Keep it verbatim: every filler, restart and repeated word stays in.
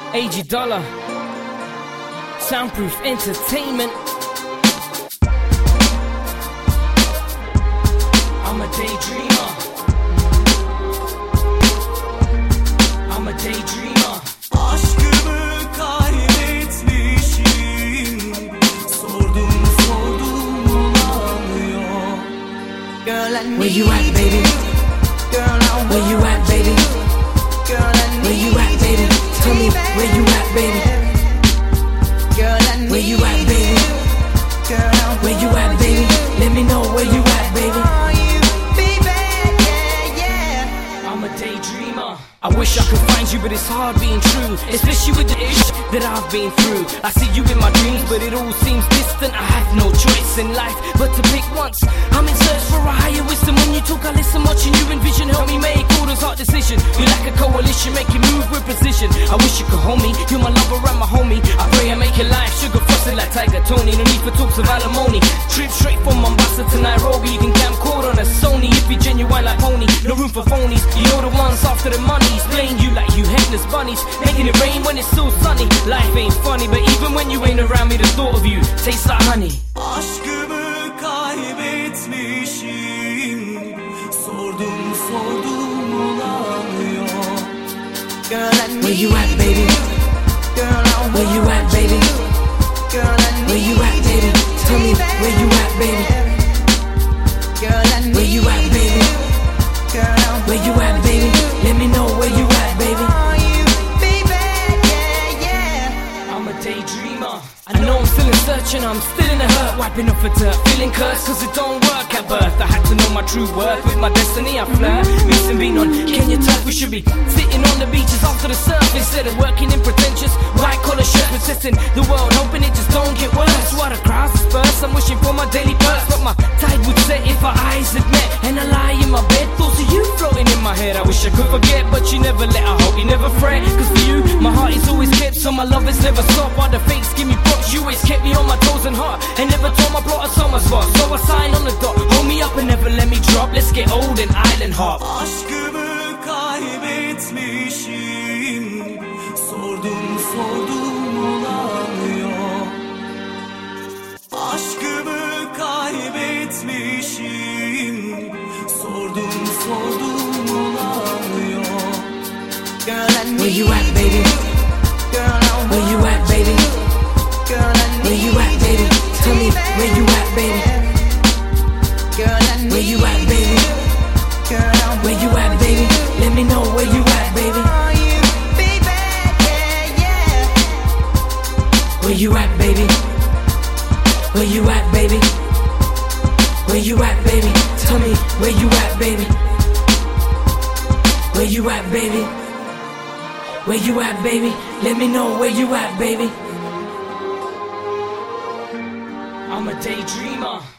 A G Dollar, Soundproof Entertainment. I'm a daydreamer. I'm a daydreamer. Aşkımı kaybetmişim. Sordum sordum bulamıyor. Girl, I need Where you at, baby? Girl, I Where you at, baby? Girl, I need Where you at, baby? Tell me where you at, baby? Girl, I need Where you at, baby? Girl, I Where you at, baby? Let me know where you at, baby. want you, baby. Yeah, yeah. I'm a daydreamer. I wish I could find you, but it's hard being true, especially with the ish that I've been through. I see you in my dreams, but it all seems distant. I have no choice in life but to pick once. I'm in search for a higher wisdom. When you talk, I listen. Watching you envision, help me make all those hard decisions. You're like a coalition, make you move with precision. I wish you could hold me. You're my lover and my homie. I pray I make your life sugar frosted like Tiger Tony. No need for talks of alimony. Trip straight from Mombasa to Nairobi. You can camcord on a Sony if you're genuine like Pony. No room for phonies. You're the ones after the money. Playing you like you headless bunnies, making it rain when it's so sunny. Life ain't funny, but even when you ain't around me, the thought of you tastes like honey. Aşkımı kaybetmişim. Sordum sordum bulamıyor. Girl, I need Where you at, baby? Girl, I want Where you at, baby? Girl, I need Where you at, baby? Tell me where you at, baby? Girl, I need Where you at, baby? Girl, I Where you at, baby? Let me know where you at, baby. want you, baby. Yeah, yeah. I'm a daydreamer. I know I'm still in search and I'm still in the hurt. Wiping off a dirt, feeling cursed cause it don't work at birth. I had to know my true worth, with my destiny I flirt. Missing being on Kenya turf, we should be sitting on the beaches after the surf. Instead of working in pretentious white collar shirts, protesting the world, hoping it just don't get worse. While the crowds disperse, I'm wishing for my daily perks. But my tide would set if our eyes had met. And I lie in my bed, thoughts of you floating in my head. I wish I could forget, but you never let. I hope you never fret, cause for you, my heart is always kept. So my love is never stopped. While the fakes give me props, you always kept me on my toes and heart. And never told my plot a summer spot. So I sign on the dot, hold me up and never let me drop. Let's get old and island hop. Aşkımı kaybetmişim. Sordum sordum bulamıyor. Aşkımı kaybetmişim. Sordum sordum bulamıyor. Girl, I need Where you at, baby? Girl, I want Where you at, baby? Girl, I need Where you at, baby? Tell me where you at, baby? Girl, I need Where you at, baby? Girl, I Where you at, baby? Let me know where you at, baby. want you, baby. Yeah, yeah. Where you at, baby? Where you at, baby? Where you at, baby? Tell me where you at, baby? Where you at, baby? Where you at, baby? Let me know where you at, baby. I'm a daydreamer.